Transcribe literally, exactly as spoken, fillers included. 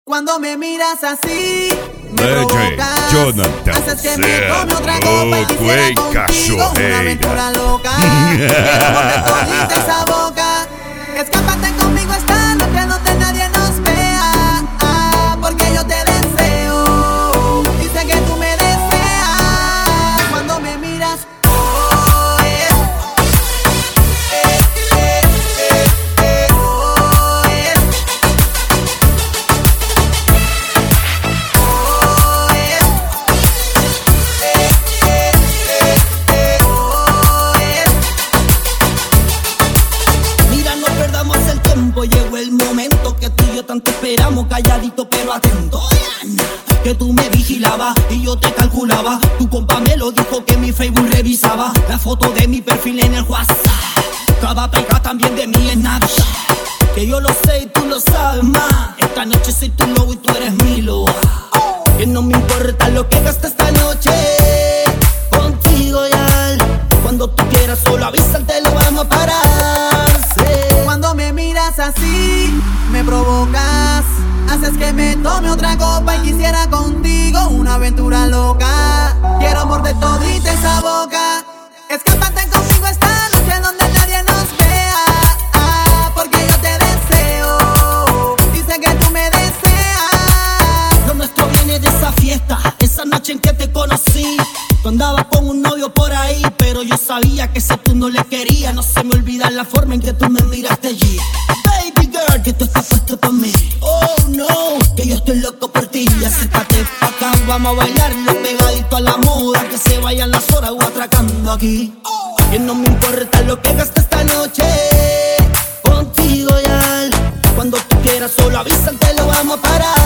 Cuando me miras así, me D J provocas, Jonathan haces que me tome otra Cerro, copa y tu quisiera contigo cachorreira. una aventura loca. Quiero morder todita esa boca. Escápate conmigo esta noche donde nadie nos vea, ah, porque yo te deseo. Dice que tú me deseas. Cuando me miras, oh, yeah. Eh, eh, eh, eh, oh, yeah. Oh, yeah. Eh, eh, eh, eh, oh, yeah. Mira, no perdamos el tiempo, llegó el momento que tú y yo tanto esperamos, calladito pero atento. Que tú me vigilabas y yo te calculaba. Tu compa me lo dijo que mi Facebook revisaba la foto de mi perfil en el WhatsApp. Estaba pegada también de mí en Snapchat. Que yo lo sé y tú lo sabes más. Esta noche soy tu lobo y tú eres mi loba. Que no me importa lo que gastes esta noche contigo ya. Cuando tú quieras solo avísate, lo vamos a parar. Sí. Cuando me miras así, me provocas, haces que me tome otra copa y quisiera contigo una aventura loca. Quiero morder todita esa boca. Escápate conmigo esta noche donde nadie nos vea, ah, porque yo te deseo. Dice que tú me deseas. Lo nuestro viene de esa fiesta, esa noche en que te conocí. Tú andabas con un novio por ahí, pero yo sabía que ese tú no le querías. No se me olvida la forma en que tú me miraste allí. Baby girl, que tú estás puesto por mí. Oh no, que yo estoy loco por ti. Acércate pa' acá, vamos a bailarlo pegadito a la moda. Que se vayan las horas o atracando aquí. Que no me importa lo que gastes esta noche contigo ya. Cuando tú quieras solo avísate, lo vamos a parar.